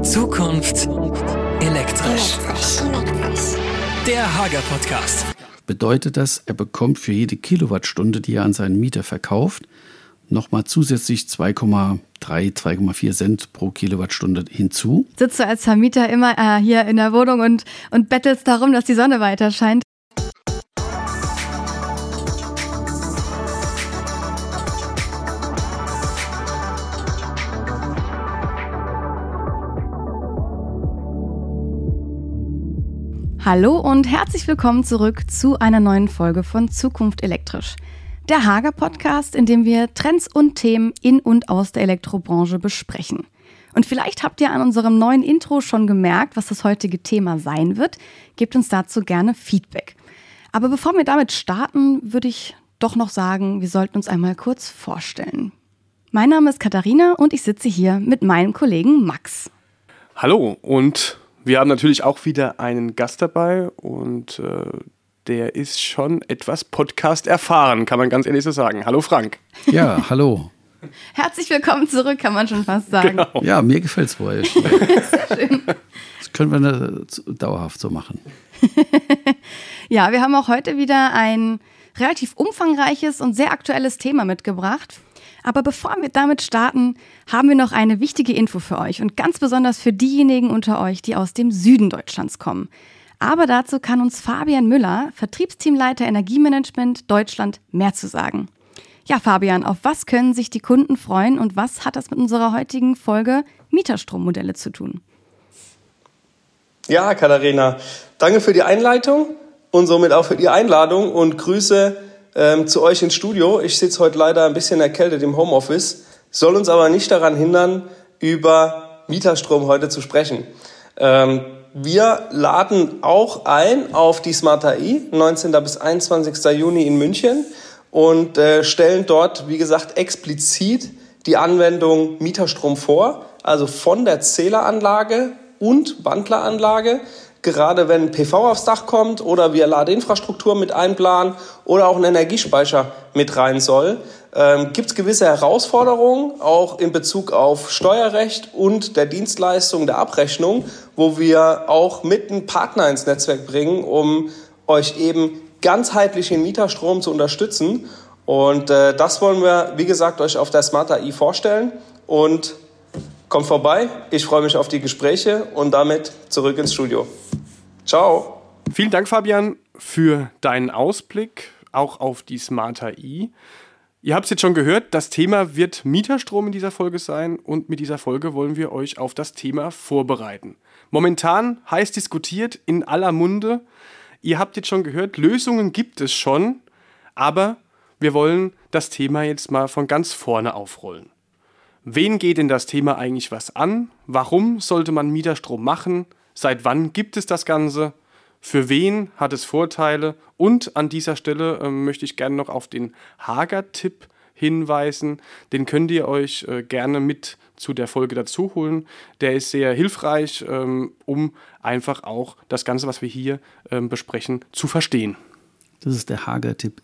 Zukunft elektrisch. Der Hager Podcast. Bedeutet das, er bekommt für jede Kilowattstunde, die er an seinen Mieter verkauft, nochmal zusätzlich 2,4 Cent pro Kilowattstunde hinzu. Sitzt du als Vermieter immer hier in der Wohnung und bettelst darum, dass die Sonne weiter scheint? Hallo und herzlich willkommen zurück zu einer neuen Folge von Zukunft elektrisch. Der Hager Podcast, in dem wir Trends und Themen in und aus der Elektrobranche besprechen. Und vielleicht habt ihr an unserem neuen Intro schon gemerkt, was das heutige Thema sein wird. Gebt uns dazu gerne Feedback. Aber bevor wir damit starten, würde ich doch noch sagen, wir sollten uns einmal kurz vorstellen. Mein Name ist Katharina und ich sitze hier mit meinem Kollegen Max. Hallo, und wir haben natürlich auch wieder einen Gast dabei und der ist schon etwas Podcast erfahren, kann man ganz ehrlich so sagen. Hallo Frank. Ja, hallo. Herzlich willkommen zurück, kann man schon fast sagen. Genau. Ja, mir gefällt es bei euch. Sehr schön. Das können wir dauerhaft so machen. Ja, wir haben auch heute wieder ein relativ umfangreiches und sehr aktuelles Thema mitgebracht. Aber bevor wir damit starten, haben wir noch eine wichtige Info für euch und ganz besonders für diejenigen unter euch, die aus dem Süden Deutschlands kommen. Aber dazu kann uns Fabian Müller, Vertriebsteamleiter Energiemanagement Deutschland, mehr zu sagen. Ja, Fabian, auf was können sich die Kunden freuen und was hat das mit unserer heutigen Folge Mieterstrommodelle zu tun? Ja, Katharina, danke für die Einleitung und somit auch für die Einladung und Grüße zu euch ins Studio. Ich sitze heute leider ein bisschen erkältet im Homeoffice, soll uns aber nicht daran hindern, über Mieterstrom heute zu sprechen. Wir laden auch ein auf die Smart AI, 19. bis 21. Juni in München und stellen dort, wie gesagt, explizit die Anwendung Mieterstrom vor, also von der Zähleranlage und Wandleranlage. Gerade wenn PV aufs Dach kommt oder wir Ladeinfrastruktur mit einplanen oder auch ein Energiespeicher mit rein soll, gibt es gewisse Herausforderungen, auch in Bezug auf Steuerrecht und der Dienstleistung der Abrechnung, wo wir auch mit einem Partner ins Netzwerk bringen, um euch eben ganzheitlich in Mieterstrom zu unterstützen. Und das wollen wir, wie gesagt, euch auf der Smart AI vorstellen. Und kommt vorbei, ich freue mich auf die Gespräche und damit zurück ins Studio. Ciao. Vielen Dank, Fabian, für deinen Ausblick, auch auf die Smart AI. Ihr habt es jetzt schon gehört, das Thema wird Mieterstrom in dieser Folge sein und mit dieser Folge wollen wir euch auf das Thema vorbereiten. Momentan heiß diskutiert, in aller Munde. Ihr habt jetzt schon gehört, Lösungen gibt es schon, aber wir wollen das Thema jetzt mal von ganz vorne aufrollen. Wen geht denn das Thema eigentlich was an? Warum sollte man Mieterstrom machen? Seit wann gibt es das Ganze? Für wen hat es Vorteile? Und an dieser Stelle möchte ich gerne noch auf den Hager-Tipp hinweisen. Den könnt ihr euch gerne mit zu der Folge dazu holen. Der ist sehr hilfreich, um einfach auch das Ganze, was wir hier besprechen, zu verstehen. Das ist der Hager-Tipp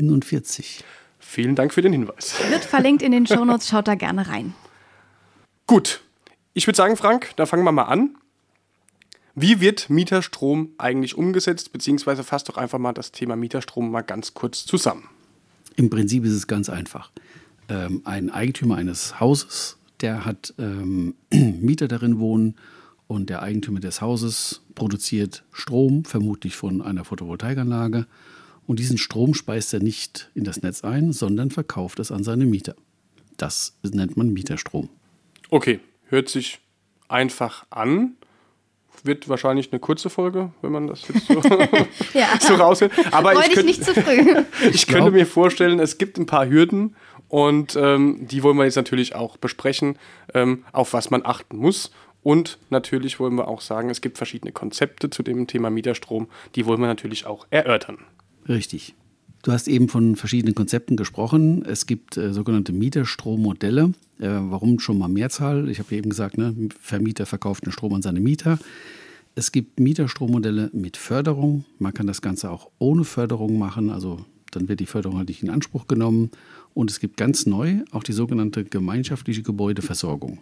47. Vielen Dank für den Hinweis. Wird verlinkt in den Shownotes, schaut da gerne rein. Gut, ich würde sagen, Frank, da fangen wir mal an. Wie wird Mieterstrom eigentlich umgesetzt, beziehungsweise fasst doch einfach mal das Thema Mieterstrom mal ganz kurz zusammen. Im Prinzip ist es ganz einfach. Ein Eigentümer eines Hauses, der hat Mieter darin wohnen und der Eigentümer des Hauses produziert Strom, vermutlich von einer Photovoltaikanlage. Und diesen Strom speist er nicht in das Netz ein, sondern verkauft es an seine Mieter. Das nennt man Mieterstrom. Okay, hört sich einfach an. Wird wahrscheinlich eine kurze Folge, wenn man das jetzt so, Ja. so raushört. Aber Freu dich nicht zu früh. Ich könnte mir vorstellen, es gibt ein paar Hürden und die wollen wir jetzt natürlich auch besprechen, auf was man achten muss. Und natürlich wollen wir auch sagen, es gibt verschiedene Konzepte zu dem Thema Mieterstrom, die wollen wir natürlich auch erörtern. Richtig. Du hast eben von verschiedenen Konzepten gesprochen. Es gibt sogenannte Mieterstrommodelle. Warum schon mal Mehrzahl? Ich habe eben gesagt, Vermieter verkauft den Strom an seine Mieter. Es gibt Mieterstrommodelle mit Förderung. Man kann das Ganze auch ohne Förderung machen. Also dann wird die Förderung halt nicht in Anspruch genommen. Und es gibt ganz neu auch die sogenannte gemeinschaftliche Gebäudeversorgung.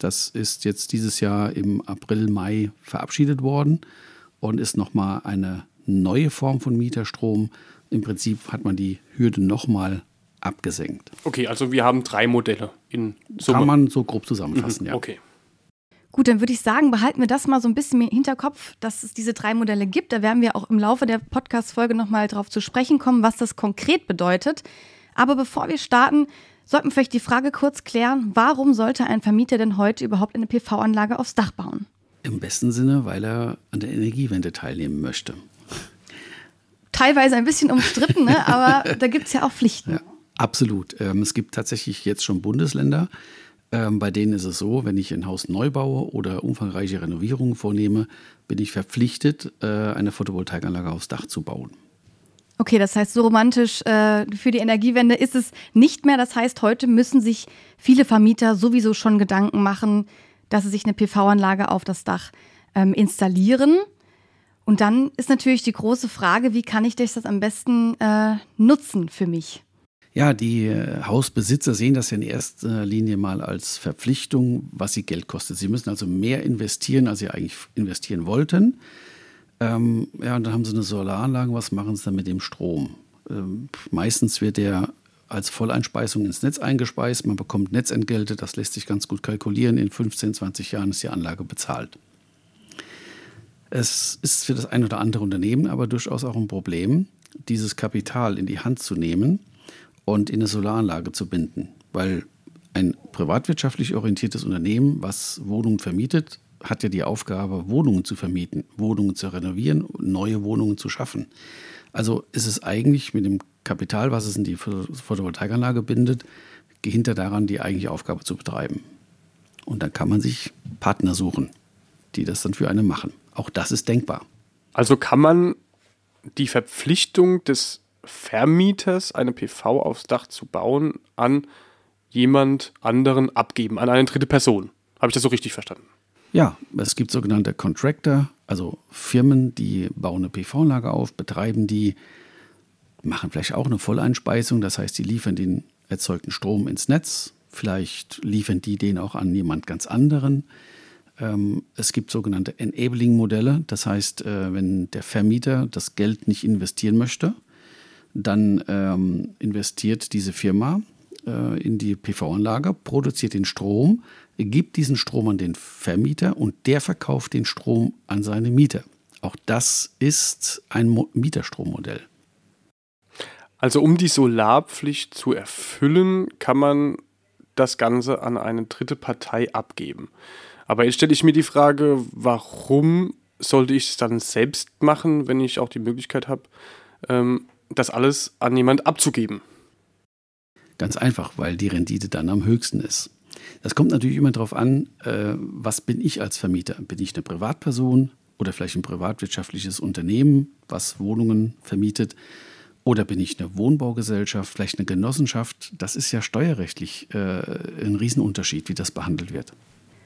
Das ist jetzt dieses Jahr im April, Mai verabschiedet worden und ist nochmal eine neue Form von Mieterstrom. Im Prinzip hat man die Hürde nochmal abgesenkt. Okay, also wir haben 3 Modelle in Summe. Kann man so grob zusammenfassen, ja. Okay. Gut, dann würde ich sagen, behalten wir das mal so ein bisschen im Hinterkopf, dass es diese 3 Modelle gibt. Da werden wir auch im Laufe der Podcast-Folge nochmal drauf zu sprechen kommen, was das konkret bedeutet. Aber bevor wir starten, sollten wir vielleicht die Frage kurz klären, warum sollte ein Vermieter denn heute überhaupt eine PV-Anlage aufs Dach bauen? Im besten Sinne, weil er an der Energiewende teilnehmen möchte. Teilweise ein bisschen umstritten, ne? Aber da gibt es ja auch Pflichten. Ja, absolut. Es gibt tatsächlich jetzt schon Bundesländer, bei denen ist es so, wenn ich ein Haus neu baue oder umfangreiche Renovierungen vornehme, bin ich verpflichtet, eine Photovoltaikanlage aufs Dach zu bauen. Okay, das heißt, so romantisch für die Energiewende ist es nicht mehr. Das heißt, heute müssen sich viele Vermieter sowieso schon Gedanken machen, dass sie sich eine PV-Anlage auf das Dach installieren. Und dann ist natürlich die große Frage, wie kann ich das am besten nutzen für mich? Ja, die Hausbesitzer sehen das ja in erster Linie mal als Verpflichtung, was sie Geld kostet. Sie müssen also mehr investieren, als sie eigentlich investieren wollten. Ja, und dann haben sie eine Solaranlage. Was machen sie dann mit dem Strom? Meistens wird der als Volleinspeisung ins Netz eingespeist. Man bekommt Netzentgelte. Das lässt sich ganz gut kalkulieren. In 15, 20 Jahren ist die Anlage bezahlt. Es ist für das ein oder andere Unternehmen aber durchaus auch ein Problem, dieses Kapital in die Hand zu nehmen und in eine Solaranlage zu binden. Weil ein privatwirtschaftlich orientiertes Unternehmen, was Wohnungen vermietet, hat ja die Aufgabe, Wohnungen zu vermieten, Wohnungen zu renovieren, neue Wohnungen zu schaffen. Also ist es eigentlich mit dem Kapital, was es in die Photovoltaikanlage bindet, hinter daran, die eigentliche Aufgabe zu betreiben. Und dann kann man sich Partner suchen, die das dann für einen machen. Auch das ist denkbar. Also kann man die Verpflichtung des Vermieters, eine PV aufs Dach zu bauen, an jemand anderen abgeben, an eine dritte Person. Habe ich das so richtig verstanden? Ja, es gibt sogenannte Contractor, also Firmen, die bauen eine PV-Anlage auf, betreiben die, machen vielleicht auch eine Volleinspeisung, das heißt, die liefern den erzeugten Strom ins Netz, vielleicht liefern die den auch an jemand ganz anderen. Es gibt sogenannte Enabling-Modelle, das heißt, wenn der Vermieter das Geld nicht investieren möchte, dann investiert diese Firma in die PV-Anlage, produziert den Strom, gibt diesen Strom an den Vermieter und der verkauft den Strom an seine Mieter. Auch das ist ein Mieterstrommodell. Also um die Solarpflicht zu erfüllen, kann man das Ganze an eine dritte Partei abgeben. Aber jetzt stelle ich mir die Frage, warum sollte ich es dann selbst machen, wenn ich auch die Möglichkeit habe, das alles an jemand abzugeben? Ganz einfach, weil die Rendite dann am höchsten ist. Das kommt natürlich immer darauf an, was bin ich als Vermieter? Bin ich eine Privatperson oder vielleicht ein privatwirtschaftliches Unternehmen, was Wohnungen vermietet? Oder bin ich eine Wohnbaugesellschaft, vielleicht eine Genossenschaft? Das ist ja steuerrechtlich ein Riesenunterschied, wie das behandelt wird.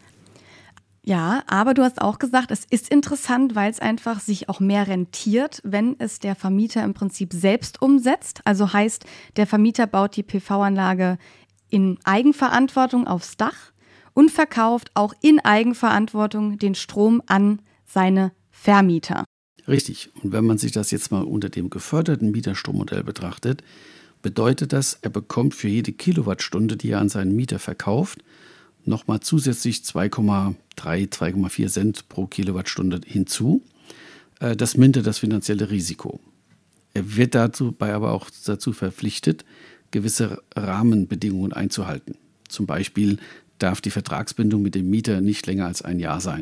Ja, aber du hast auch gesagt, es ist interessant, weil es einfach sich auch mehr rentiert, wenn es der Vermieter im Prinzip selbst umsetzt. Also heißt, der Vermieter baut die PV-Anlage in Eigenverantwortung aufs Dach und verkauft auch in Eigenverantwortung den Strom an seine Vermieter. Richtig. Und wenn man sich das jetzt mal unter dem geförderten Mieterstrommodell betrachtet, bedeutet das, er bekommt für jede Kilowattstunde, die er an seinen Mieter verkauft, nochmal zusätzlich 2,3, 2,4 Cent pro Kilowattstunde hinzu. Das mindert das finanzielle Risiko. Er wird dabei aber auch dazu verpflichtet, gewisse Rahmenbedingungen einzuhalten. Zum Beispiel darf die Vertragsbindung mit dem Mieter nicht länger als ein Jahr sein.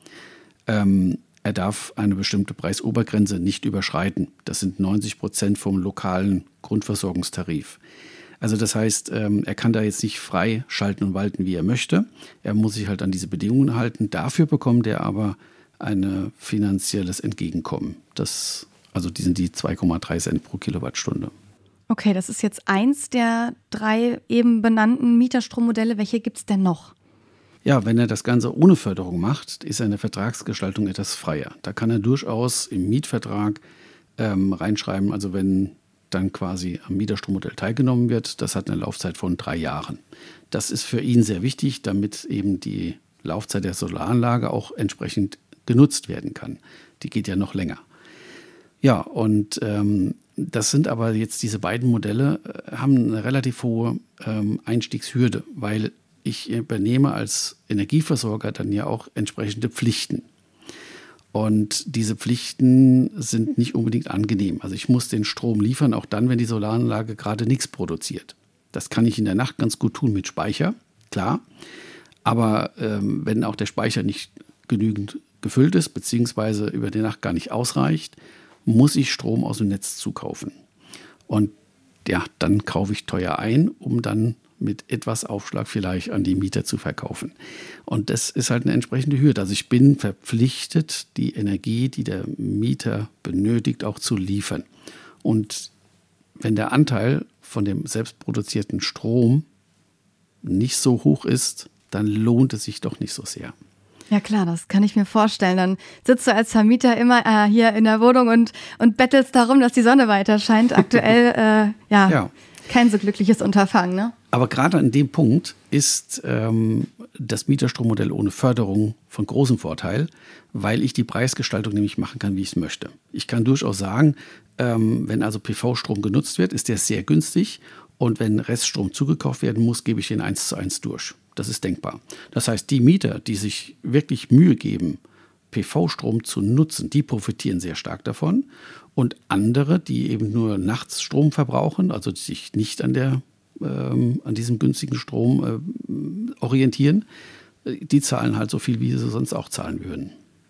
Er darf eine bestimmte Preisobergrenze nicht überschreiten. Das sind 90% vom lokalen Grundversorgungstarif. Also das heißt, er kann da jetzt nicht frei schalten und walten, wie er möchte. Er muss sich halt an diese Bedingungen halten. Dafür bekommt er aber ein finanzielles Entgegenkommen. Die sind die 2,3 Cent pro Kilowattstunde. Okay, das ist jetzt eins der 3 eben benannten Mieterstrommodelle. Welche gibt es denn noch? Ja, wenn er das Ganze ohne Förderung macht, ist er in der Vertragsgestaltung etwas freier. Da kann er durchaus im Mietvertrag reinschreiben, also wenn dann quasi am Mieterstrommodell teilgenommen wird. Das hat eine Laufzeit von 3 Jahren. Das ist für ihn sehr wichtig, damit eben die Laufzeit der Solaranlage auch entsprechend genutzt werden kann. Die geht ja noch länger. Ja, und das sind aber jetzt diese beiden Modelle, haben eine relativ hohe Einstiegshürde, weil ich übernehme als Energieversorger dann ja auch entsprechende Pflichten. Und diese Pflichten sind nicht unbedingt angenehm. Also ich muss den Strom liefern, auch dann, wenn die Solaranlage gerade nichts produziert. Das kann ich in der Nacht ganz gut tun mit Speicher, klar. Aber wenn auch der Speicher nicht genügend gefüllt ist, beziehungsweise über die Nacht gar nicht ausreicht, muss ich Strom aus dem Netz zukaufen. Und ja, dann kaufe ich teuer ein, um dann mit etwas Aufschlag vielleicht an die Mieter zu verkaufen. Und das ist halt eine entsprechende Hürde. Also ich bin verpflichtet, die Energie, die der Mieter benötigt, auch zu liefern. Und wenn der Anteil von dem selbstproduzierten Strom nicht so hoch ist, dann lohnt es sich doch nicht so sehr. Ja klar, das kann ich mir vorstellen. Dann sitzt du als Vermieter immer hier in der Wohnung und bettelst darum, dass die Sonne weiter scheint. Aktuell kein so glückliches Unterfangen, ne? Aber gerade an dem Punkt ist das Mieterstrommodell ohne Förderung von großem Vorteil, weil ich die Preisgestaltung nämlich machen kann, wie ich es möchte. Ich kann durchaus sagen, wenn also PV-Strom genutzt wird, ist der sehr günstig. Und wenn Reststrom zugekauft werden muss, gebe ich den 1:1 durch. Das ist denkbar. Das heißt, die Mieter, die sich wirklich Mühe geben, PV-Strom zu nutzen, die profitieren sehr stark davon. Und andere, die eben nur nachts Strom verbrauchen, also sich nicht an diesem günstigen Strom orientieren, die zahlen halt so viel, wie sie sonst auch zahlen würden.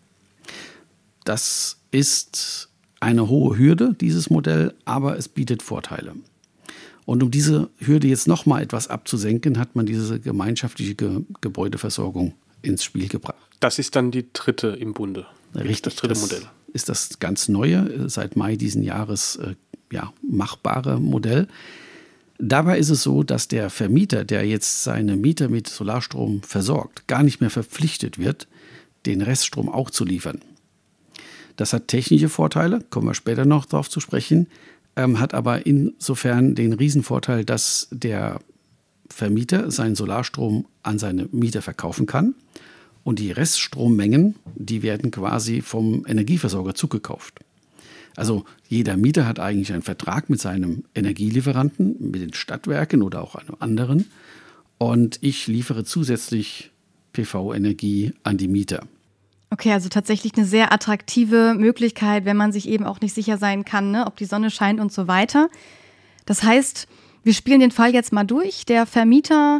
Das ist eine hohe Hürde, dieses Modell, aber es bietet Vorteile. Und um diese Hürde jetzt noch mal etwas abzusenken, hat man diese gemeinschaftliche Gebäudeversorgung ins Spiel gebracht. Das ist dann die dritte im Bunde. Richtig, das dritte Modell. Ist das ganz neue, seit Mai diesen Jahres machbare Modell. Dabei ist es so, dass der Vermieter, der jetzt seine Mieter mit Solarstrom versorgt, gar nicht mehr verpflichtet wird, den Reststrom auch zu liefern. Das hat technische Vorteile, kommen wir später noch darauf zu sprechen, hat aber insofern den Riesenvorteil, dass der Vermieter seinen Solarstrom an seine Mieter verkaufen kann und die Reststrommengen, die werden quasi vom Energieversorger zugekauft. Also jeder Mieter hat eigentlich einen Vertrag mit seinem Energielieferanten, mit den Stadtwerken oder auch einem anderen und ich liefere zusätzlich PV-Energie an die Mieter. Okay, also tatsächlich eine sehr attraktive Möglichkeit, wenn man sich eben auch nicht sicher sein kann, ne, ob die Sonne scheint und so weiter. Das heißt, wir spielen den Fall jetzt mal durch. Der Vermieter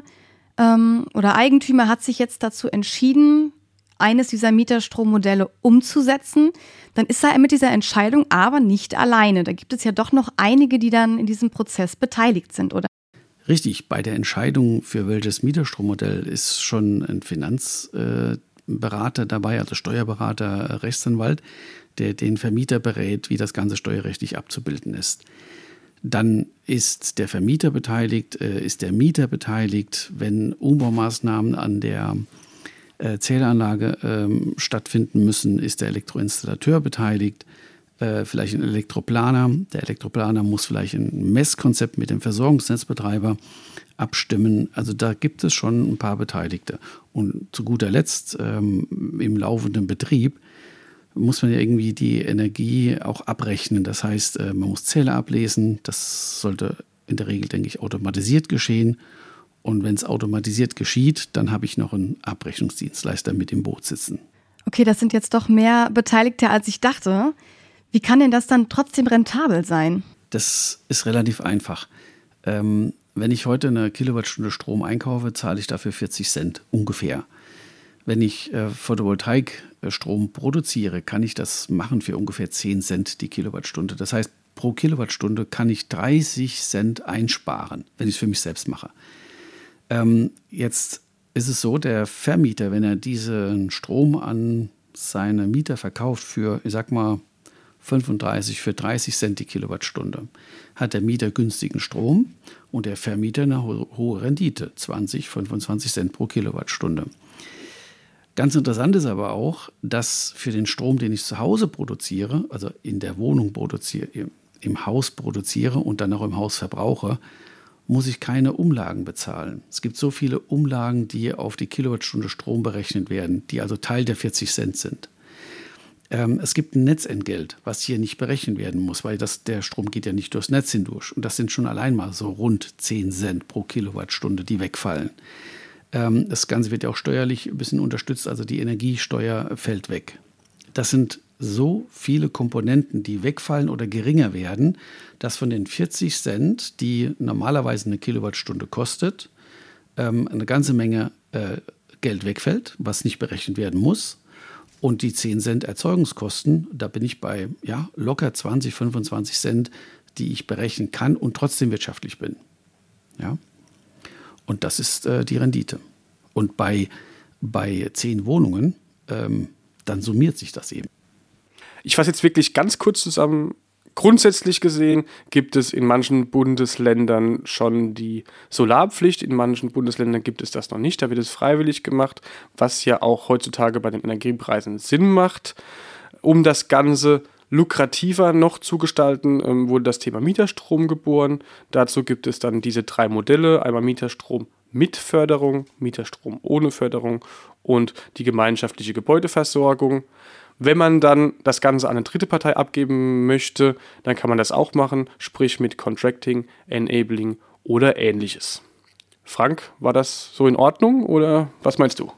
oder Eigentümer hat sich jetzt dazu entschieden, eines dieser Mieterstrommodelle umzusetzen. Dann ist er mit dieser Entscheidung aber nicht alleine. Da gibt es ja doch noch einige, die dann in diesem Prozess beteiligt sind, oder? Richtig, bei der Entscheidung für welches Mieterstrommodell ist schon ein Finanzberater dabei, also Steuerberater, Rechtsanwalt, der den Vermieter berät, wie das Ganze steuerrechtlich abzubilden ist. Dann ist der Vermieter beteiligt, ist der Mieter beteiligt, wenn Umbaumaßnahmen an der Zähleranlage stattfinden müssen, ist der Elektroinstallateur beteiligt, vielleicht ein Elektroplaner. Der Elektroplaner muss vielleicht ein Messkonzept mit dem Versorgungsnetzbetreiber abstimmen. Also da gibt es schon ein paar Beteiligte. Und zu guter Letzt im laufenden Betrieb muss man ja irgendwie die Energie auch abrechnen. Das heißt, man muss Zähler ablesen. Das sollte in der Regel, denke ich, automatisiert geschehen. Und wenn es automatisiert geschieht, dann habe ich noch einen Abrechnungsdienstleister mit im Boot sitzen. Okay, das sind jetzt doch mehr Beteiligte, als ich dachte. Wie kann denn das dann trotzdem rentabel sein? Das ist relativ einfach. Wenn ich heute eine Kilowattstunde Strom einkaufe, zahle ich dafür 40 Cent ungefähr. Wenn ich Photovoltaikstrom produziere, kann ich das machen für ungefähr 10 Cent die Kilowattstunde. Das heißt, pro Kilowattstunde kann ich 30 Cent einsparen, wenn ich es für mich selbst mache. Jetzt ist es so, der Vermieter, wenn er diesen Strom an seine Mieter verkauft für, ich sag mal, 30 Cent die Kilowattstunde, hat der Mieter günstigen Strom und der Vermieter eine hohe Rendite, 20, 25 Cent pro Kilowattstunde. Ganz interessant ist aber auch, dass für den Strom, den ich zu Hause produziere, also in der Wohnung produziere, im Haus produziere und dann auch im Haus verbrauche, muss ich keine Umlagen bezahlen. Es gibt so viele Umlagen, die auf die Kilowattstunde Strom berechnet werden, die also Teil der 40 Cent sind. Es gibt ein Netzentgelt, was hier nicht berechnet werden muss, weil der Strom geht ja nicht durchs Netz hindurch. Und das sind schon allein mal so rund 10 Cent pro Kilowattstunde, die wegfallen. Das Ganze wird ja auch steuerlich ein bisschen unterstützt, also die Energiesteuer fällt weg. Das sind so viele Komponenten, die wegfallen oder geringer werden, dass von den 40 Cent, die normalerweise eine Kilowattstunde kostet, eine ganze Menge Geld wegfällt, was nicht berechnet werden muss. Und die 10 Cent Erzeugungskosten, da bin ich bei locker 20, 25 Cent, die ich berechnen kann und trotzdem wirtschaftlich bin. Ja? Und das ist die Rendite. Und bei 10 Wohnungen, dann summiert sich das eben. Ich fasse jetzt wirklich ganz kurz zusammen. Grundsätzlich gesehen gibt es in manchen Bundesländern schon die Solarpflicht, in manchen Bundesländern gibt es das noch nicht, da wird es freiwillig gemacht, was ja auch heutzutage bei den Energiepreisen Sinn macht. Um das Ganze lukrativer noch zu gestalten, wurde das Thema Mieterstrom geboren. Dazu gibt es dann diese 3 Modelle, einmal Mieterstrom mit Förderung, Mieterstrom ohne Förderung und die gemeinschaftliche Gebäudeversorgung. Wenn man dann das Ganze an eine dritte Partei abgeben möchte, dann kann man das auch machen, sprich mit Contracting, Enabling oder Ähnliches. Frank, war das so in Ordnung oder was meinst du?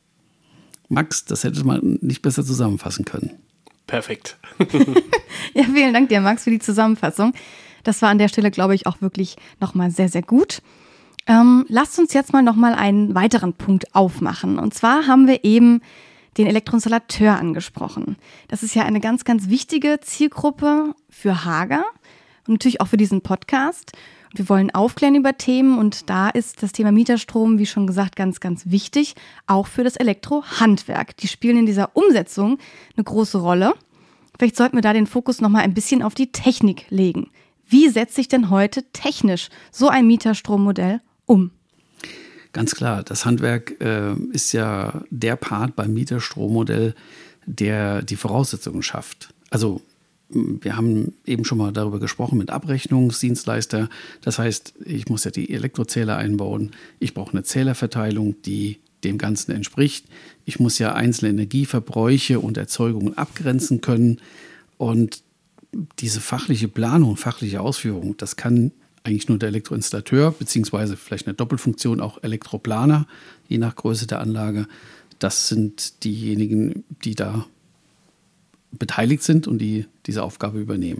Max, das hätte man nicht besser zusammenfassen können. Perfekt. Ja, vielen Dank dir, Max, für die Zusammenfassung. Das war an der Stelle, glaube ich, auch wirklich nochmal sehr, sehr gut. Lasst uns jetzt mal nochmal einen weiteren Punkt aufmachen. Und zwar haben wir eben den Elektroinstallateur angesprochen. Das ist ja eine ganz, ganz wichtige Zielgruppe für Hager und natürlich auch für diesen Podcast. Wir wollen aufklären über Themen und da ist das Thema Mieterstrom, wie schon gesagt, ganz, ganz wichtig, auch für das Elektrohandwerk. Die spielen in dieser Umsetzung eine große Rolle. Vielleicht sollten wir da den Fokus nochmal ein bisschen auf die Technik legen. Wie setzt sich denn heute technisch so ein Mieterstrommodell um? Ganz klar, das Handwerk ist ja der Part beim Mieterstrommodell, der die Voraussetzungen schafft. Also wir haben eben schon mal darüber gesprochen mit Abrechnungsdienstleister. Das heißt, ich muss ja die Elektrozähler einbauen. Ich brauche eine Zählerverteilung, die dem Ganzen entspricht. Ich muss ja einzelne Energieverbräuche und Erzeugungen abgrenzen können. Und diese fachliche Planung, fachliche Ausführung, das kann eigentlich nur der Elektroinstallateur, beziehungsweise vielleicht eine Doppelfunktion, auch Elektroplaner, je nach Größe der Anlage. Das sind diejenigen, die da beteiligt sind und die diese Aufgabe übernehmen.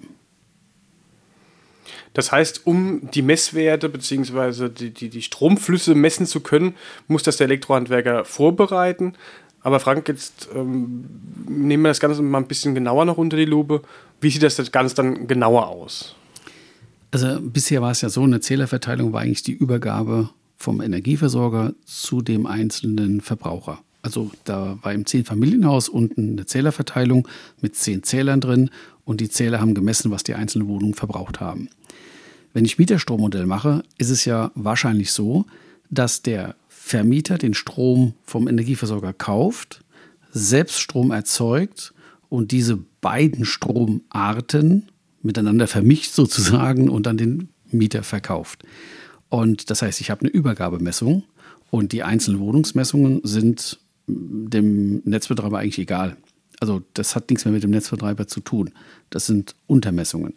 Das heißt, um die Messwerte bzw. die Stromflüsse messen zu können, muss das der Elektrohandwerker vorbereiten. Aber Frank, jetzt nehmen wir das Ganze mal ein bisschen genauer noch unter die Lupe. Wie sieht das Ganze dann genauer aus? Also bisher war es ja so, eine Zählerverteilung war eigentlich die Übergabe vom Energieversorger zu dem einzelnen Verbraucher. Also da war im 10-Familienhaus unten eine Zählerverteilung mit 10 Zählern drin und die Zähler haben gemessen, was die einzelnen Wohnungen verbraucht haben. Wenn ich Mieterstrommodell mache, ist es ja wahrscheinlich so, dass der Vermieter den Strom vom Energieversorger kauft, selbst Strom erzeugt und diese beiden Stromarten miteinander vermischt sozusagen und dann den Mieter verkauft. Und das heißt, ich habe eine Übergabemessung und die einzelnen Wohnungsmessungen sind dem Netzbetreiber eigentlich egal. Also das hat nichts mehr mit dem Netzbetreiber zu tun. Das sind Untermessungen.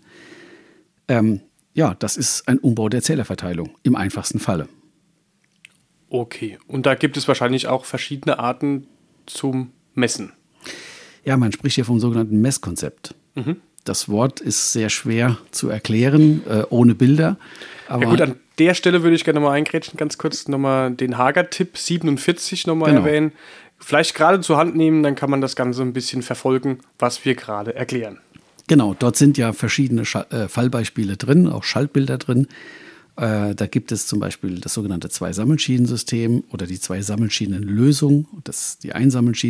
Das ist ein Umbau der Zählerverteilung im einfachsten Falle. Okay, und da gibt es wahrscheinlich auch verschiedene Arten zum Messen. Ja, man spricht hier vom sogenannten Messkonzept. Das Wort ist sehr schwer zu erklären, ohne Bilder. Aber ja gut, an der Stelle würde ich gerne mal eingrätschen, ganz kurz nochmal den Hager-Tipp 47 nochmal erwähnen. Vielleicht gerade zur Hand nehmen, dann kann man das Ganze ein bisschen verfolgen, was wir gerade erklären. Genau, dort sind ja verschiedene Fallbeispiele drin, auch Schaltbilder drin. Da gibt es zum Beispiel das sogenannte 2-Sammelschienen-System oder die 2-Sammelschienen-Lösung. Das ist die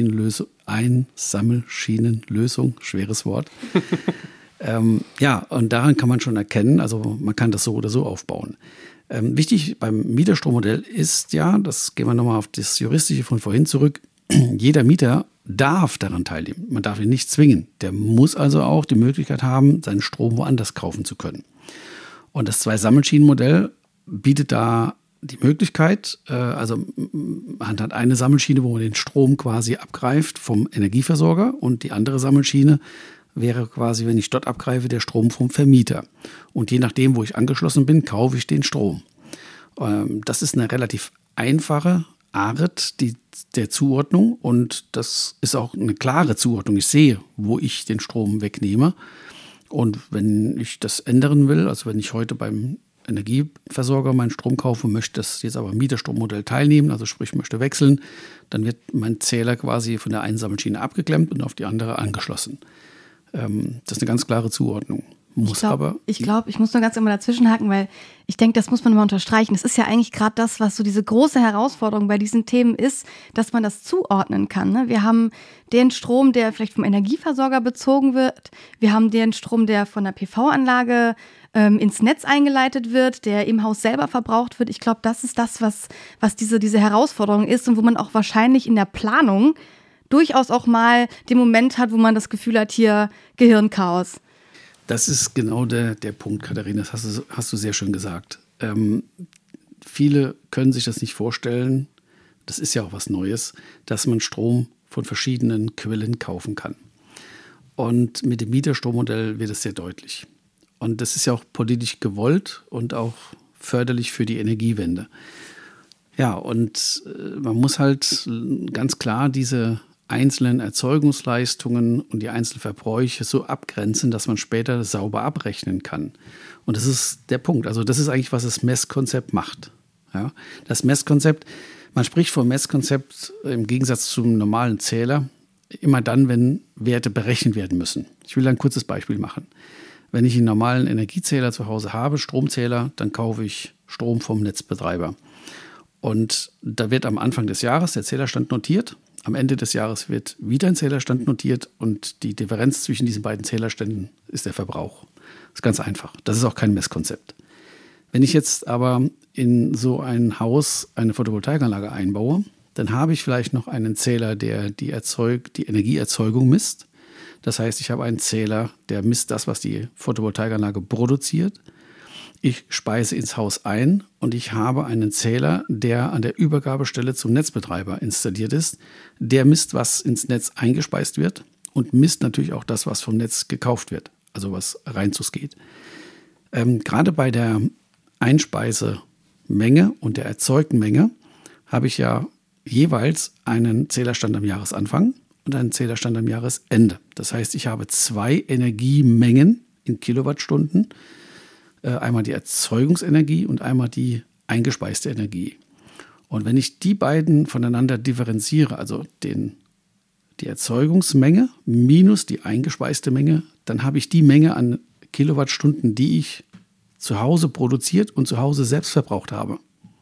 Einsammelschienen-Lösung, schweres Wort. Und daran kann man schon erkennen, also man kann das so oder so aufbauen. Wichtig beim Mieterstrommodell ist ja, das gehen wir nochmal auf das Juristische von vorhin zurück, jeder Mieter darf daran teilnehmen. Man darf ihn nicht zwingen. Der muss also auch die Möglichkeit haben, seinen Strom woanders kaufen zu können. Und das Zwei-Sammelschienen-Modell bietet da die Möglichkeit, also man hat eine Sammelschiene, wo man den Strom quasi abgreift vom Energieversorger, und die andere Sammelschiene wäre quasi, wenn ich dort abgreife, der Strom vom Vermieter. Und je nachdem, wo ich angeschlossen bin, kaufe ich den Strom. Das ist eine relativ einfache Art der Zuordnung, und das ist auch eine klare Zuordnung. Ich sehe, wo ich den Strom wegnehme. Und wenn ich das ändern will, also wenn ich heute beim Energieversorger meinen Strom kaufe, möchte das jetzt aber im Mieterstrommodell teilnehmen, also sprich möchte wechseln, dann wird mein Zähler quasi von der einen Sammelschiene abgeklemmt und auf die andere angeschlossen. Das ist eine ganz klare Zuordnung. Ich glaube, ich muss nur ganz immer dazwischenhaken, weil ich denke, das muss man mal unterstreichen. Das ist ja eigentlich gerade das, was so diese große Herausforderung bei diesen Themen ist, dass man das zuordnen kann. Ne? Wir haben den Strom, der vielleicht vom Energieversorger bezogen wird. Wir haben den Strom, der von der PV-Anlage ins Netz eingeleitet wird, der im Haus selber verbraucht wird. Ich glaube, das ist das, was diese Herausforderung ist und wo man auch wahrscheinlich in der Planung durchaus auch mal den Moment hat, wo man das Gefühl hat, hier Gehirnchaos. Das ist genau der Punkt, Katharina, das hast du sehr schön gesagt. Viele können sich das nicht vorstellen, das ist ja auch was Neues, dass man Strom von verschiedenen Quellen kaufen kann. Und mit dem Mieterstrommodell wird es sehr deutlich. Und das ist ja auch politisch gewollt und auch förderlich für die Energiewende. Ja, und man muss halt ganz klar diese einzelnen Erzeugungsleistungen und die einzelnen Verbräuche so abgrenzen, dass man später sauber abrechnen kann. Und das ist der Punkt. Also das ist eigentlich, was das Messkonzept macht. Ja, das Messkonzept, man spricht vom Messkonzept im Gegensatz zum normalen Zähler immer dann, wenn Werte berechnet werden müssen. Ich will ein kurzes Beispiel machen. Wenn ich einen normalen Energiezähler zu Hause habe, Stromzähler, dann kaufe ich Strom vom Netzbetreiber. Und da wird am Anfang des Jahres der Zählerstand notiert. Am Ende des Jahres wird wieder ein Zählerstand notiert und die Differenz zwischen diesen beiden Zählerständen ist der Verbrauch. Das ist ganz einfach. Das ist auch kein Messkonzept. Wenn ich jetzt aber in so ein Haus eine Photovoltaikanlage einbaue, dann habe ich vielleicht noch einen Zähler, der die Energieerzeugung misst. Das heißt, ich habe einen Zähler, der misst das, was die Photovoltaikanlage produziert. Ich speise ins Haus ein und ich habe einen Zähler, der an der Übergabestelle zum Netzbetreiber installiert ist. Der misst, was ins Netz eingespeist wird und misst natürlich auch das, was vom Netz gekauft wird, also was reinzus geht. Gerade bei der Einspeisemenge und der erzeugten Menge habe ich ja jeweils einen Zählerstand am Jahresanfang und einen Zählerstand am Jahresende. Das heißt, ich habe zwei Energiemengen in Kilowattstunden. Einmal die Erzeugungsenergie und einmal die eingespeiste Energie. Und wenn ich die beiden voneinander differenziere, also die Erzeugungsmenge minus die eingespeiste Menge, dann habe ich die Menge an Kilowattstunden, die ich zu Hause produziert und zu Hause selbst verbraucht habe.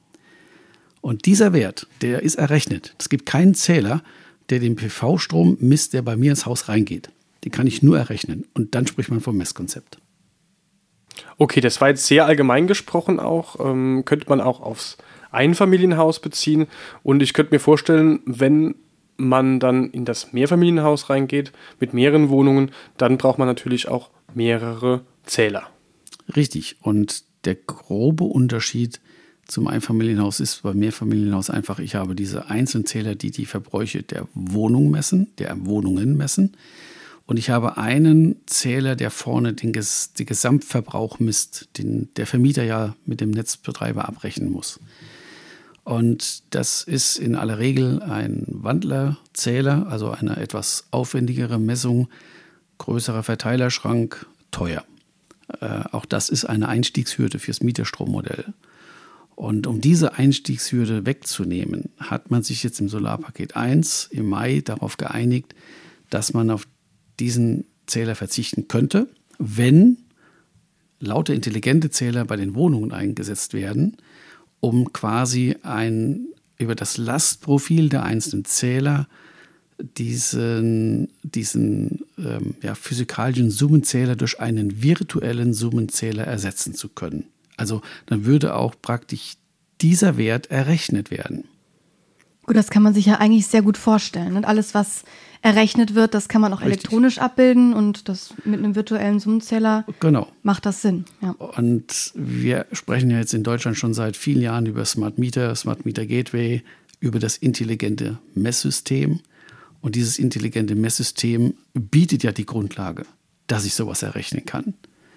Und dieser Wert, der ist errechnet. Es gibt keinen Zähler, der den PV-Strom misst, der bei mir ins Haus reingeht. Den kann ich nur errechnen. Und dann spricht man vom Messkonzept. Okay, das war jetzt sehr allgemein gesprochen auch. Könnte man auch aufs Einfamilienhaus beziehen. Und ich könnte mir vorstellen, wenn man dann in das Mehrfamilienhaus reingeht mit mehreren Wohnungen, dann braucht man natürlich auch mehrere Zähler. Richtig. Und der grobe Unterschied zum Einfamilienhaus ist beim Mehrfamilienhaus einfach, ich habe diese einzelnen Zähler, die Verbräuche der Wohnungen messen. Und ich habe einen Zähler, der vorne den Gesamtverbrauch misst, den der Vermieter ja mit dem Netzbetreiber abrechnen muss. Und das ist in aller Regel ein Wandlerzähler, also eine etwas aufwendigere Messung, größerer Verteilerschrank, teuer. Auch das ist eine Einstiegshürde fürs Mieterstrommodell. Und um diese Einstiegshürde wegzunehmen, hat man sich jetzt im Solarpaket 1 im Mai darauf geeinigt, dass man auf diesen Zähler verzichten könnte, wenn lauter intelligente Zähler bei den Wohnungen eingesetzt werden, um quasi über das Lastprofil der einzelnen Zähler diesen physikalischen Summenzähler durch einen virtuellen Summenzähler ersetzen zu können. Also dann würde auch praktisch dieser Wert errechnet werden. Gut, das kann man sich ja eigentlich sehr gut vorstellen. Und alles, was errechnet wird, das kann man auch elektronisch abbilden und das mit einem virtuellen Summenzähler macht das Sinn. Ja. Und wir sprechen ja jetzt in Deutschland schon seit vielen Jahren über Smart Meter Gateway, über das intelligente Messsystem. Und dieses intelligente Messsystem bietet ja die Grundlage, dass ich sowas errechnen kann.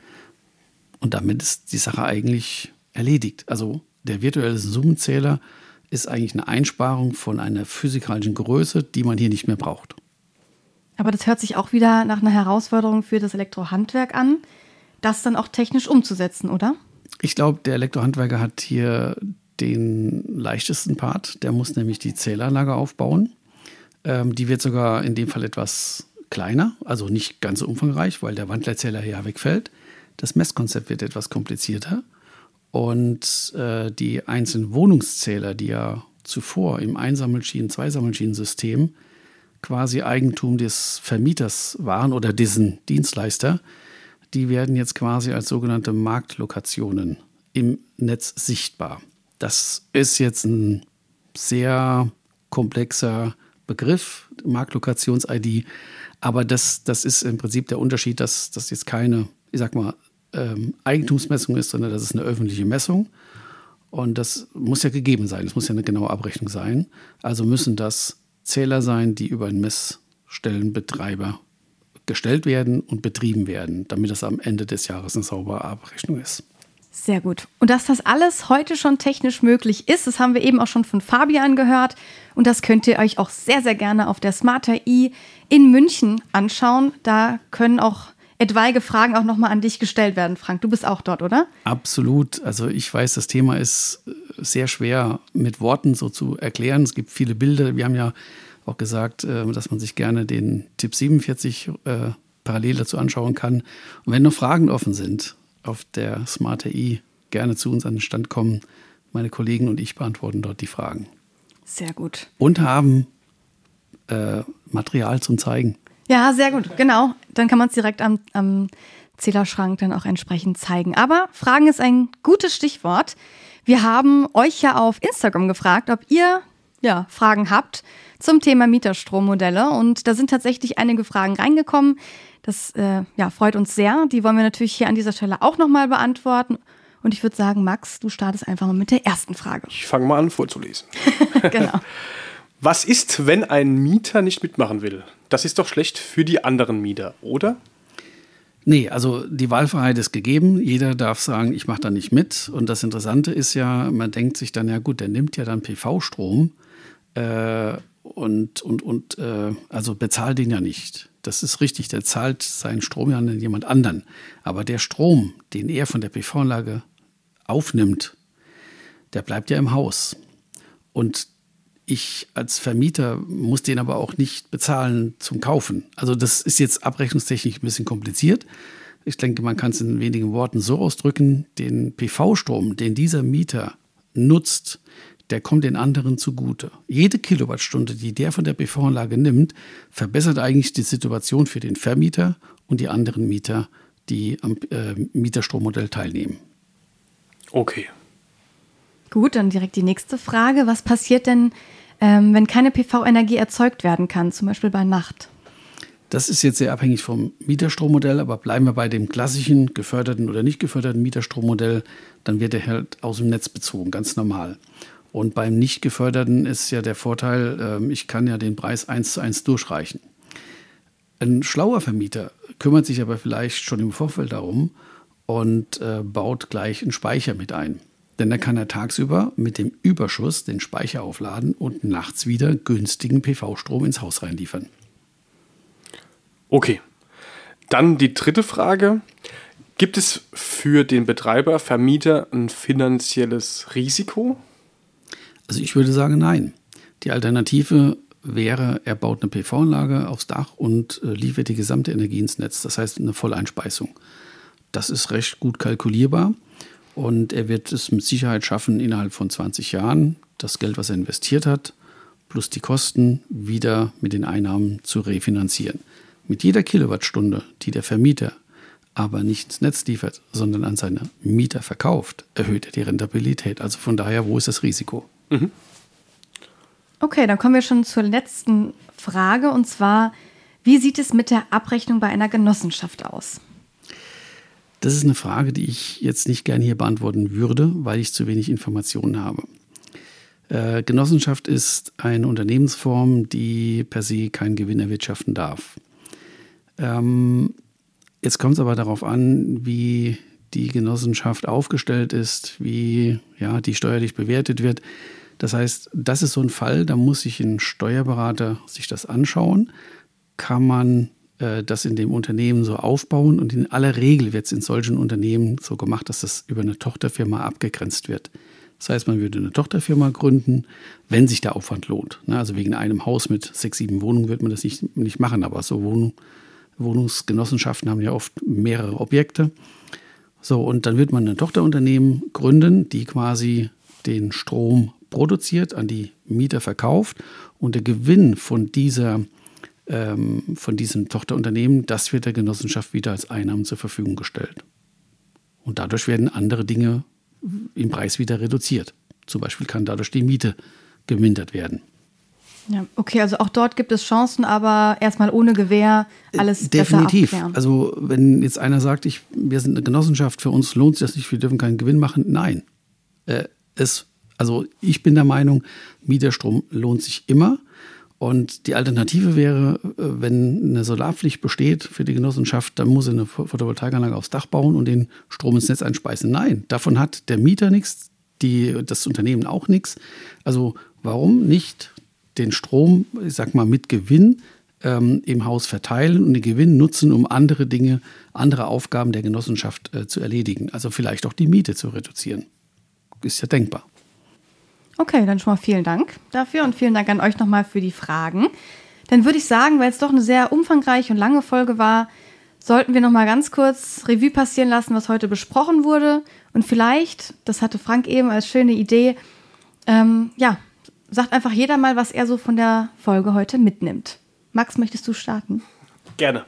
Und damit ist die Sache eigentlich erledigt. Also der virtuelle Summenzähler ist eigentlich eine Einsparung von einer physikalischen Größe, die man hier nicht mehr braucht. Aber das hört sich auch wieder nach einer Herausforderung für das Elektrohandwerk an, das dann auch technisch umzusetzen, oder? Ich glaube, der Elektrohandwerker hat hier den leichtesten Part. Der muss nämlich die Zählanlage aufbauen. Die wird sogar in dem Fall etwas kleiner, also nicht ganz so umfangreich, weil der Wandlerzähler hier wegfällt. Das Messkonzept wird etwas komplizierter. Und die einzelnen Wohnungszähler, die ja zuvor im Zweisammelschienen-System quasi Eigentum des Vermieters waren oder dessen Dienstleister, die werden jetzt quasi als sogenannte Marktlokationen im Netz sichtbar. Das ist jetzt ein sehr komplexer Begriff, Marktlokations-ID, aber das ist im Prinzip der Unterschied, dass das jetzt keine, Eigentumsmessung ist, sondern das ist eine öffentliche Messung. Und das muss ja gegeben sein, das muss ja eine genaue Abrechnung sein. Also müssen das Zähler sein, die über einen Messstellenbetreiber gestellt werden und betrieben werden, damit das am Ende des Jahres eine saubere Abrechnung ist. Sehr gut. Und dass das alles heute schon technisch möglich ist, das haben wir eben auch schon von Fabian gehört. Und das könnt ihr euch auch sehr, sehr gerne auf der Smarter-I in München anschauen. Da können auch etwaige Fragen auch nochmal an dich gestellt werden, Frank. Du bist auch dort, oder? Absolut. Also ich weiß, das Thema ist sehr schwer mit Worten so zu erklären. Es gibt viele Bilder. Wir haben ja auch gesagt, dass man sich gerne den Tipp 47 parallel dazu anschauen kann. Und wenn noch Fragen offen sind, auf der Smarter-I gerne zu uns an den Stand kommen. Meine Kollegen und ich beantworten dort die Fragen. Sehr gut. Und haben Material zum Zeigen. Ja, sehr gut, genau. Dann kann man es direkt am Zählerschrank dann auch entsprechend zeigen. Aber Fragen ist ein gutes Stichwort. Wir haben euch ja auf Instagram gefragt, ob ihr Fragen habt zum Thema Mieterstrommodelle. Und da sind tatsächlich einige Fragen reingekommen. Das freut uns sehr. Die wollen wir natürlich hier an dieser Stelle auch nochmal beantworten. Und ich würde sagen, Max, du startest einfach mal mit der ersten Frage. Ich fange mal an vorzulesen. Genau. Was ist, wenn ein Mieter nicht mitmachen will? Das ist doch schlecht für die anderen Mieter, oder? Nee, also die Wahlfreiheit ist gegeben. Jeder darf sagen, ich mache da nicht mit. Und das Interessante ist ja, man denkt sich dann, ja gut, der nimmt ja dann PV-Strom also bezahlt den ja nicht. Das ist richtig, der zahlt seinen Strom ja an jemand anderen. Aber der Strom, den er von der PV-Anlage aufnimmt, der bleibt ja im Haus. Und ich als Vermieter muss den aber auch nicht bezahlen zum Kaufen. Also das ist jetzt abrechnungstechnisch ein bisschen kompliziert. Ich denke, man kann es in wenigen Worten so ausdrücken, den PV-Strom, den dieser Mieter nutzt, der kommt den anderen zugute. Jede Kilowattstunde, die der von der PV-Anlage nimmt, verbessert eigentlich die Situation für den Vermieter und die anderen Mieter, die am Mieterstrommodell teilnehmen. Okay. Gut, dann direkt die nächste Frage. Was passiert denn, wenn keine PV-Energie erzeugt werden kann, zum Beispiel bei Nacht? Das ist jetzt sehr abhängig vom Mieterstrommodell, aber bleiben wir bei dem klassischen geförderten oder nicht geförderten Mieterstrommodell, dann wird er halt aus dem Netz bezogen, ganz normal. Und beim nicht geförderten ist ja der Vorteil, ich kann ja den Preis 1:1 durchreichen. Ein schlauer Vermieter kümmert sich aber vielleicht schon im Vorfeld darum und baut gleich einen Speicher mit ein. Denn dann kann er tagsüber mit dem Überschuss den Speicher aufladen und nachts wieder günstigen PV-Strom ins Haus reinliefern. Okay, dann die dritte Frage. Gibt es für den Betreiber, Vermieter ein finanzielles Risiko? Also ich würde sagen, nein. Die Alternative wäre, er baut eine PV-Anlage aufs Dach und liefert die gesamte Energie ins Netz. Das heißt eine Volleinspeisung. Das ist recht gut kalkulierbar und er wird es mit Sicherheit schaffen, innerhalb von 20 Jahren das Geld, was er investiert hat, plus die Kosten wieder mit den Einnahmen zu refinanzieren. Mit jeder Kilowattstunde, die der Vermieter aber nicht ins Netz liefert, sondern an seine Mieter verkauft, erhöht er die Rentabilität. Also von daher, wo ist das Risiko? Okay, dann kommen wir schon zur letzten Frage, und zwar, wie sieht es mit der Abrechnung bei einer Genossenschaft aus? Das ist eine Frage, die ich jetzt nicht gerne hier beantworten würde, weil ich zu wenig Informationen habe. Genossenschaft ist eine Unternehmensform, die per se keinen Gewinn erwirtschaften darf. Jetzt kommt es aber darauf an, wie die Genossenschaft aufgestellt ist, wie die steuerlich bewertet wird. Das heißt, das ist so ein Fall, da muss sich ein Steuerberater sich das anschauen. Kann man das in dem Unternehmen so aufbauen? Und in aller Regel wird es in solchen Unternehmen so gemacht, dass das über eine Tochterfirma abgegrenzt wird. Das heißt, man würde eine Tochterfirma gründen, wenn sich der Aufwand lohnt. Also wegen einem Haus mit 6, 7 Wohnungen wird man das nicht machen, aber so Wohnungsgenossenschaften haben ja oft mehrere Objekte. So, und dann wird man ein Tochterunternehmen gründen, die quasi den Strom produziert, an die Mieter verkauft, und der Gewinn von diesem Tochterunternehmen, das wird der Genossenschaft wieder als Einnahmen zur Verfügung gestellt. Und dadurch werden andere Dinge im Preis wieder reduziert. Zum Beispiel kann dadurch die Miete gemindert werden. Ja, okay, also auch dort gibt es Chancen, aber erstmal ohne Gewähr alles definitiv. Besser abklären. Also wenn jetzt einer sagt, wir sind eine Genossenschaft, für uns lohnt sich das nicht, wir dürfen keinen Gewinn machen. Nein. Ich bin der Meinung, Mieterstrom lohnt sich immer. Und die Alternative wäre, wenn eine Solarpflicht besteht für die Genossenschaft, dann muss sie eine Photovoltaikanlage aufs Dach bauen und den Strom ins Netz einspeisen. Nein, davon hat der Mieter nichts, das Unternehmen auch nichts. Also warum nicht den Strom, ich sag mal, mit Gewinn im Haus verteilen und den Gewinn nutzen, um andere Dinge, andere Aufgaben der Genossenschaft zu erledigen. Also vielleicht auch die Miete zu reduzieren. Ist ja denkbar. Okay, dann schon mal vielen Dank dafür und vielen Dank an euch nochmal für die Fragen. Dann würde ich sagen, weil es doch eine sehr umfangreiche und lange Folge war, sollten wir nochmal ganz kurz Revue passieren lassen, was heute besprochen wurde. Und vielleicht, das hatte Frank eben als schöne Idee, sagt einfach jeder mal, was er so von der Folge heute mitnimmt. Max, möchtest du starten? Gerne.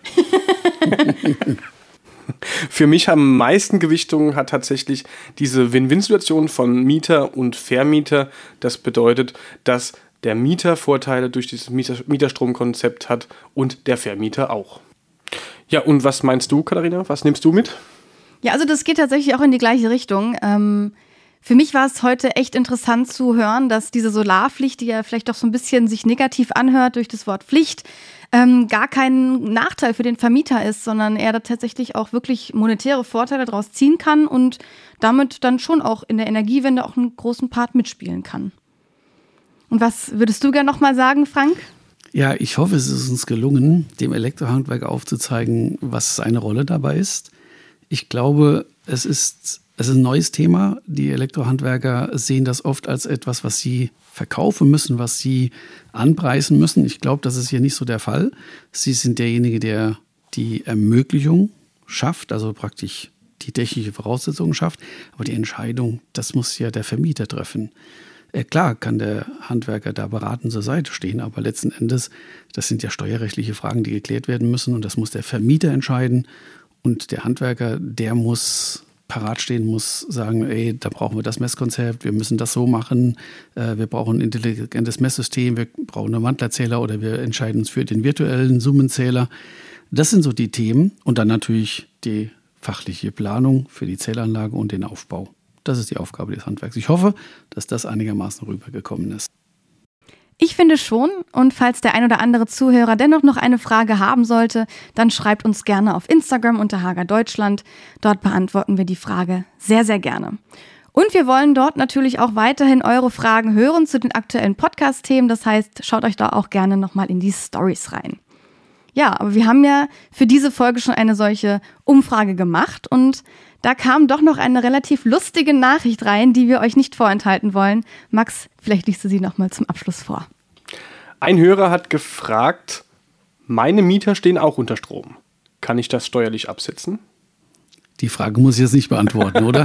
Für mich am meisten Gewichtung hat tatsächlich diese Win-Win-Situation von Mieter und Vermieter. Das bedeutet, dass der Mieter Vorteile durch dieses Mieterstromkonzept hat und der Vermieter auch. Ja, und was meinst du, Katharina? Was nimmst du mit? Ja, also das geht tatsächlich auch in die gleiche Richtung. Für mich war es heute echt interessant zu hören, dass diese Solarpflicht, die ja vielleicht doch so ein bisschen sich negativ anhört durch das Wort Pflicht, gar kein Nachteil für den Vermieter ist, sondern er da tatsächlich auch wirklich monetäre Vorteile daraus ziehen kann und damit dann schon auch in der Energiewende auch einen großen Part mitspielen kann. Und was würdest du gerne nochmal sagen, Frank? Ja, ich hoffe, es ist uns gelungen, dem Elektrohandwerk aufzuzeigen, was seine Rolle dabei ist. Ich glaube, es ist ein neues Thema. Die Elektrohandwerker sehen das oft als etwas, was sie verkaufen müssen, was sie anpreisen müssen. Ich glaube, das ist hier nicht so der Fall. Sie sind derjenige, der die Ermöglichung schafft, also praktisch die technische Voraussetzungen schafft. Aber die Entscheidung, das muss ja der Vermieter treffen. Klar kann der Handwerker da beratend zur Seite stehen, aber letzten Endes, das sind ja steuerrechtliche Fragen, die geklärt werden müssen, und das muss der Vermieter entscheiden. Und der Handwerker, der muss parat stehen, muss sagen, da brauchen wir das Messkonzept, wir müssen das so machen, wir brauchen ein intelligentes Messsystem, wir brauchen einen Wandlerzähler oder wir entscheiden uns für den virtuellen Summenzähler. Das sind so die Themen, und dann natürlich die fachliche Planung für die Zählanlage und den Aufbau. Das ist die Aufgabe des Handwerks. Ich hoffe, dass das einigermaßen rübergekommen ist. Ich finde schon, und falls der ein oder andere Zuhörer dennoch noch eine Frage haben sollte, dann schreibt uns gerne auf Instagram unter Hager Deutschland. Dort beantworten wir die Frage sehr, sehr gerne. Und wir wollen dort natürlich auch weiterhin eure Fragen hören zu den aktuellen Podcast-Themen. Das heißt, schaut euch da auch gerne nochmal in die Stories rein. Ja, aber wir haben ja für diese Folge schon eine solche Umfrage gemacht, und da kam doch noch eine relativ lustige Nachricht rein, die wir euch nicht vorenthalten wollen. Max, vielleicht liest du sie nochmal zum Abschluss vor. Ein Hörer hat gefragt, meine Mieter stehen auch unter Strom. Kann ich das steuerlich absetzen? Die Frage muss ich jetzt nicht beantworten, oder?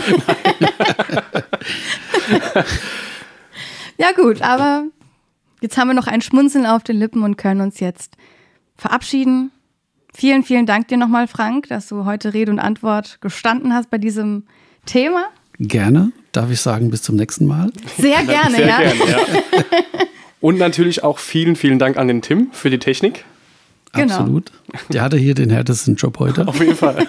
Ja gut, aber jetzt haben wir noch ein Schmunzeln auf den Lippen und können uns jetzt verabschieden. Vielen, vielen Dank dir nochmal, Frank, dass du heute Rede und Antwort gestanden hast bei diesem Thema. Gerne. Darf ich sagen, bis zum nächsten Mal? Sehr gerne, Sehr ja. gerne, ja. Und natürlich auch vielen, vielen Dank an den Tim für die Technik. Genau. Absolut. Der hatte hier den härtesten Job heute. Auf jeden Fall.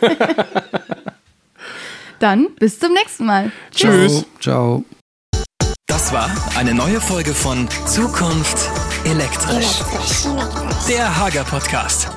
Dann bis zum nächsten Mal. Tschüss. Ciao. Das war eine neue Folge von Zukunft Elektrisch. Der Hager Podcast.